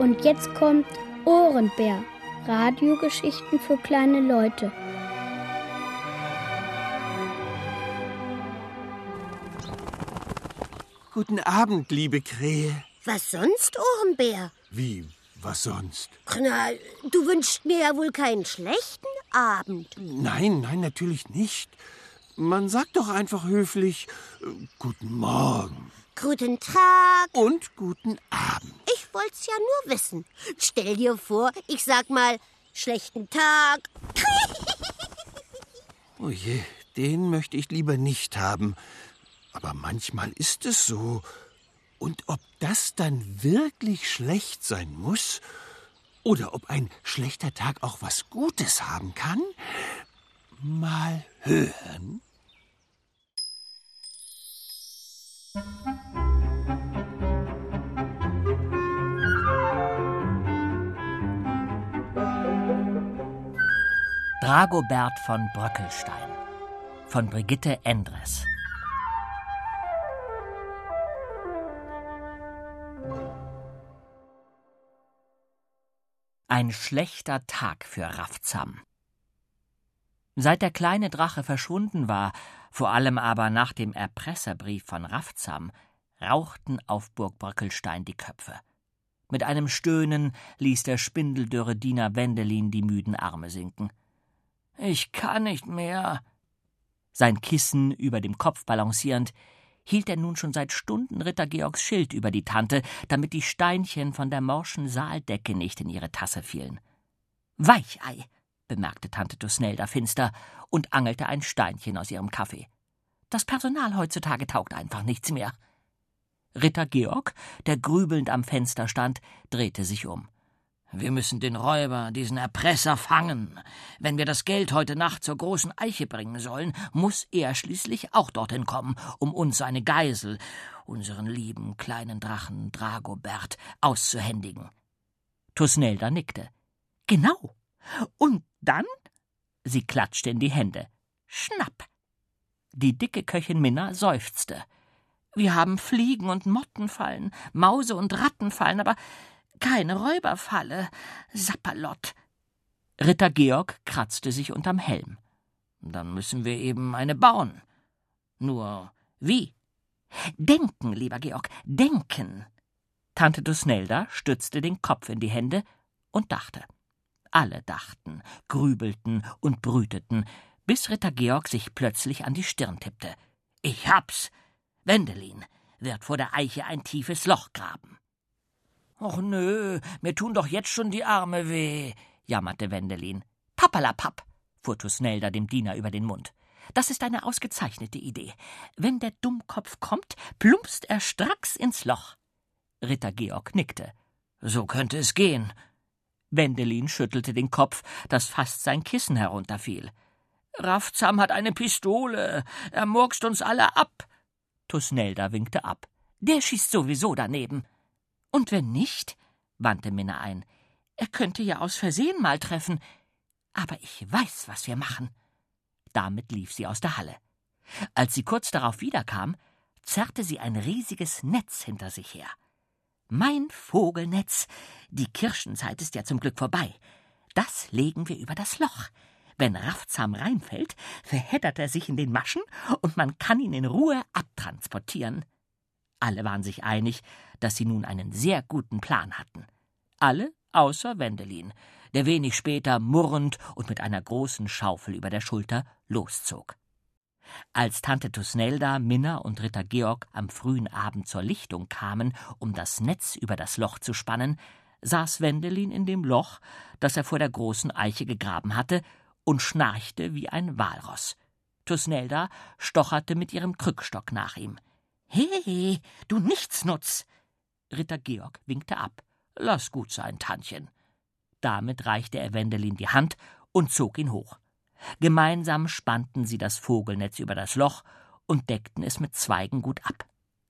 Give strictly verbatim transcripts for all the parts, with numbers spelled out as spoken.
Und jetzt kommt Ohrenbär. Radiogeschichten für kleine Leute. Guten Abend, liebe Krähe. Was sonst, Ohrenbär? Wie, was sonst? Na, du wünschst mir ja wohl keinen schlechten Abend. Nein, nein, natürlich nicht. Man sagt doch einfach höflich, äh, guten Morgen. Guten Tag. Und guten Abend. Ich wollt's ja nur wissen. Stell dir vor, ich sag mal, schlechten Tag. Oh je, den möchte ich lieber nicht haben. Aber manchmal ist es so. Und ob das dann wirklich schlecht sein muss? Oder ob ein schlechter Tag auch was Gutes haben kann? Mal hören. Dragobert von Bröckelstein von Brigitte Endres. Ein schlechter Tag für Raftsam. Seit der kleine Drache verschwunden war, vor allem aber nach dem Erpresserbrief von Raftsam, rauchten auf Burg Bröckelstein die Köpfe. Mit einem Stöhnen ließ der spindeldürre Diener Wendelin die müden Arme sinken. »Ich kann nicht mehr.« Sein Kissen über dem Kopf balancierend, hielt er nun schon seit Stunden Ritter Georgs Schild über die Tante, damit die Steinchen von der morschen Saaldecke nicht in ihre Tasse fielen. »Weichei«, bemerkte Tante Thusnelda finster und angelte ein Steinchen aus ihrem Kaffee. »Das Personal heutzutage taugt einfach nichts mehr.« Ritter Georg, der grübelnd am Fenster stand, drehte sich um. »Wir müssen den Räuber, diesen Erpresser, fangen. Wenn wir das Geld heute Nacht zur großen Eiche bringen sollen, muss er schließlich auch dorthin kommen, um uns seine Geisel, unseren lieben kleinen Drachen Dragobert, auszuhändigen.« Thusnelda nickte. »Genau. Und dann?« Sie klatschte in die Hände. »Schnapp!« Die dicke Köchin Minna seufzte. »Wir haben Fliegen und Mottenfallen, Mause und Rattenfallen, aber keine Räuberfalle. Sapperlott!« Ritter Georg kratzte sich unterm Helm. »Dann müssen wir eben eine bauen. Nur wie?« »Denken, lieber Georg, denken!« Tante Thusnelda stützte den Kopf in die Hände und dachte. Alle dachten, grübelten und brüteten, bis Ritter Georg sich plötzlich an die Stirn tippte. »Ich hab's! Wendelin wird vor der Eiche ein tiefes Loch graben.« »Och nö, mir tun doch jetzt schon die Arme weh«, jammerte Wendelin. »Pappalapapp«, fuhr Thusnelda dem Diener über den Mund. »Das ist eine ausgezeichnete Idee. Wenn der Dummkopf kommt, plumpst er stracks ins Loch.« Ritter Georg nickte. »So könnte es gehen.« Wendelin schüttelte den Kopf, dass fast sein Kissen herunterfiel. »Raftsam hat eine Pistole. Er murkst uns alle ab.« Thusnelda winkte ab. »Der schießt sowieso daneben.« »Und wenn nicht?«, wandte Minna ein. »Er könnte ja aus Versehen mal treffen. Aber ich weiß, was wir machen.« Damit lief sie aus der Halle. Als sie kurz darauf wiederkam, zerrte sie ein riesiges Netz hinter sich her. »Mein Vogelnetz, die Kirschenzeit ist ja zum Glück vorbei. Das legen wir über das Loch. Wenn Raftsam reinfällt, verheddert er sich in den Maschen und man kann ihn in Ruhe abtransportieren.« Alle waren sich einig, dass sie nun einen sehr guten Plan hatten. Alle außer Wendelin, der wenig später murrend und mit einer großen Schaufel über der Schulter loszog. Als Tante Thusnelda, Minna und Ritter Georg am frühen Abend zur Lichtung kamen, um das Netz über das Loch zu spannen, saß Wendelin in dem Loch, das er vor der großen Eiche gegraben hatte, und schnarchte wie ein Walross. Thusnelda stocherte mit ihrem Krückstock nach ihm. »He, du Nichtsnutz!« Ritter Georg winkte ab. »Lass gut sein, Tantchen.« Damit reichte er Wendelin die Hand und zog ihn hoch. Gemeinsam spannten sie das Vogelnetz über das Loch und deckten es mit Zweigen gut ab.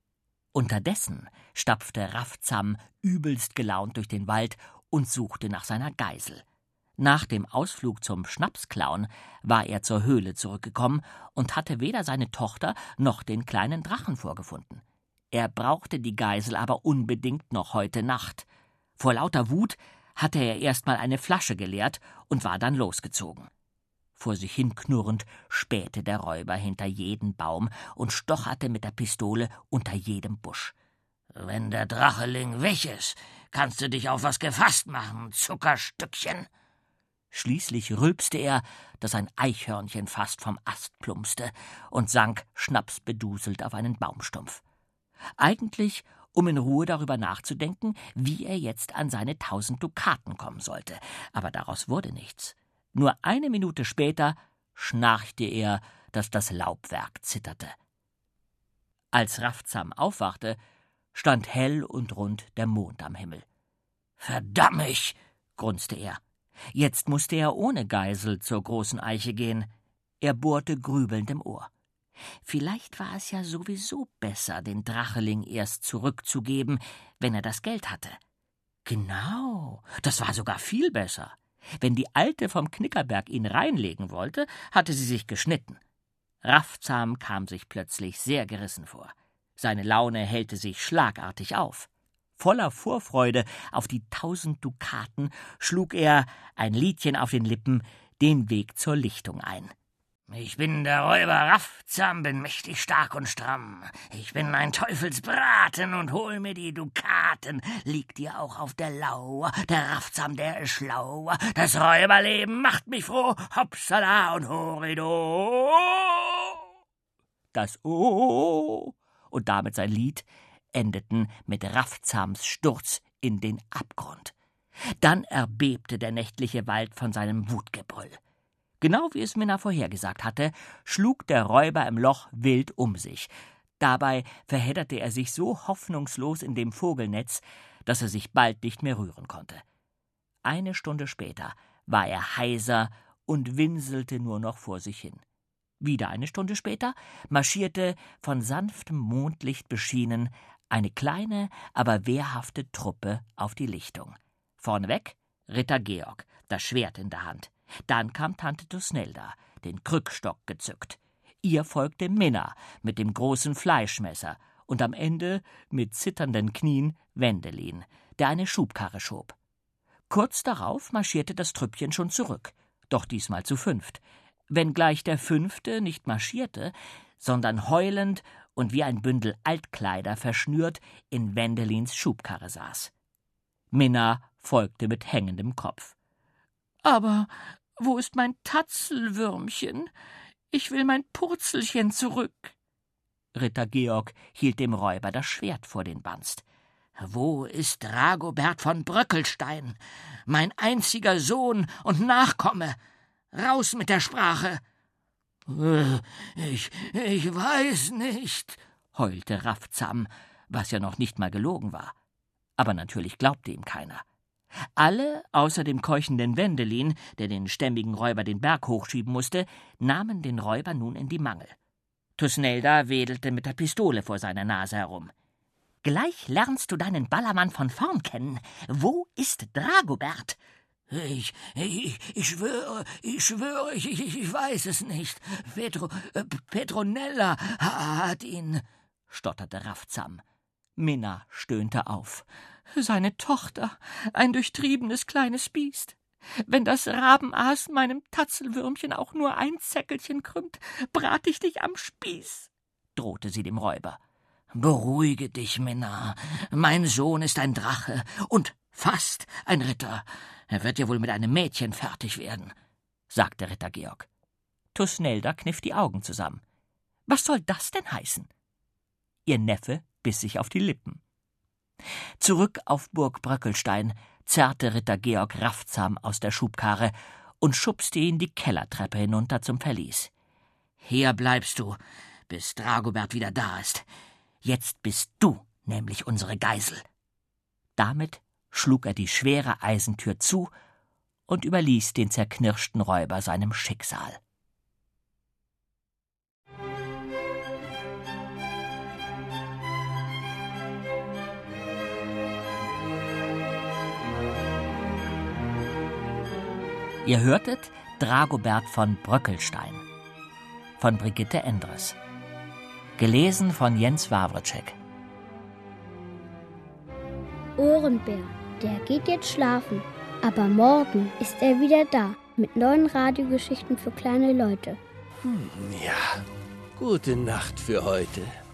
Unterdessen stapfte Raftsam übelst gelaunt durch den Wald und suchte nach seiner Geisel. Nach dem Ausflug zum Schnapsklauen war er zur Höhle zurückgekommen und hatte weder seine Tochter noch den kleinen Drachen vorgefunden. Er brauchte die Geisel aber unbedingt noch heute Nacht. Vor lauter Wut hatte er erst mal eine Flasche geleert und war dann losgezogen. Vor sich hin knurrend spähte der Räuber hinter jeden Baum und stocherte mit der Pistole unter jedem Busch. »Wenn der Dracheling weg ist, kannst du dich auf was gefasst machen, Zuckerstückchen!« Schließlich rülpste er, dass ein Eichhörnchen fast vom Ast plumpste und sank schnapsbeduselt auf einen Baumstumpf. Eigentlich, um in Ruhe darüber nachzudenken, wie er jetzt an seine tausend Dukaten kommen sollte. Aber daraus wurde nichts. Nur eine Minute später schnarchte er, dass das Laubwerk zitterte. Als Raftsam aufwachte, stand hell und rund der Mond am Himmel. »Verdammt!« grunzte er. Jetzt musste er ohne Geisel zur großen Eiche gehen. Er bohrte grübelnd im Ohr. Vielleicht war es ja sowieso besser, den Dracheling erst zurückzugeben, wenn er das Geld hatte. Genau, das war sogar viel besser. Wenn die Alte vom Knickerberg ihn reinlegen wollte, hatte sie sich geschnitten. Raftsam kam sich plötzlich sehr gerissen vor. Seine Laune hellte sich schlagartig auf. Voller Vorfreude auf die tausend Dukaten schlug er, ein Liedchen auf den Lippen, den Weg zur Lichtung ein. »Ich bin der Räuber Raftsam, bin mächtig stark und stramm. Ich bin ein Teufelsbraten und hol mir die Dukaten. Liegt dir auch auf der Lauer, der Raftsam, der ist schlau. Das Räuberleben macht mich froh, hopsala und horido.« Das O und damit sein Lied endeten mit Raftsams Sturz in den Abgrund. Dann erbebte der nächtliche Wald von seinem Wutgebrüll. Genau wie es Minna vorhergesagt hatte, schlug der Räuber im Loch wild um sich. Dabei verhedderte er sich so hoffnungslos in dem Vogelnetz, dass er sich bald nicht mehr rühren konnte. Eine Stunde später war er heiser und winselte nur noch vor sich hin. Wieder eine Stunde später marschierte, von sanftem Mondlicht beschienen, eine kleine, aber wehrhafte Truppe auf die Lichtung. Vorneweg Ritter Georg, das Schwert in der Hand. Dann kam Tante Thusnelda, den Krückstock gezückt. Ihr folgte Minna mit dem großen Fleischmesser und am Ende mit zitternden Knien Wendelin, der eine Schubkarre schob. Kurz darauf marschierte das Trüppchen schon zurück, doch diesmal zu fünft, wenngleich der Fünfte nicht marschierte, sondern heulend und wie ein Bündel Altkleider verschnürt in Wendelins Schubkarre saß. Minna folgte mit hängendem Kopf. »Aber wo ist mein Tatzelwürmchen? Ich will mein Purzelchen zurück.« Ritter Georg hielt dem Räuber das Schwert vor den Banst. »Wo ist Dragobert von Bröckelstein, mein einziger Sohn und Nachkomme? Raus mit der Sprache!« »Ich, ich weiß nicht«, heulte Raftsam, was ja noch nicht mal gelogen war. Aber natürlich glaubte ihm keiner. Alle, außer dem keuchenden Wendelin, der den stämmigen Räuber den Berg hochschieben musste, nahmen den Räuber nun in die Mangel. Thusnelda wedelte mit der Pistole vor seiner Nase herum. »Gleich lernst du deinen Ballermann von vorn kennen. Wo ist Dragobert?« »Ich, ich, ich schwöre, ich schwöre, ich, ich, ich weiß es nicht. Petro, äh, Petronella hat ihn«, stotterte Raftsam. Minna stöhnte auf. »Seine Tochter, ein durchtriebenes kleines Biest. Wenn das Rabenaas meinem Tatzelwürmchen auch nur ein Zäckelchen krümmt, brat ich dich am Spieß«, drohte sie dem Räuber. »Beruhige dich, Minna. Mein Sohn ist ein Drache und fast ein Ritter. Er wird ja wohl mit einem Mädchen fertig werden«, sagte Ritter Georg. Thusnelda kniff die Augen zusammen. »Was soll das denn heißen?« Ihr Neffe biss sich auf die Lippen. Zurück auf Burg Bröckelstein zerrte Ritter Georg Raftsam aus der Schubkarre und schubste ihn die Kellertreppe hinunter zum Verlies. »Hier bleibst du, bis Dragobert wieder da ist. Jetzt bist du nämlich unsere Geisel.« Damit schlug er die schwere Eisentür zu und überließ den zerknirschten Räuber seinem Schicksal. Ihr hörtet Dragobert von Bröckelstein von Brigitte Endres. Gelesen von Jens Wawrczyk. Ohrenbär. der geht jetzt schlafen. Aber morgen ist er wieder da mit neuen Radiogeschichten für kleine Leute. Hm, ja, gute Nacht für heute.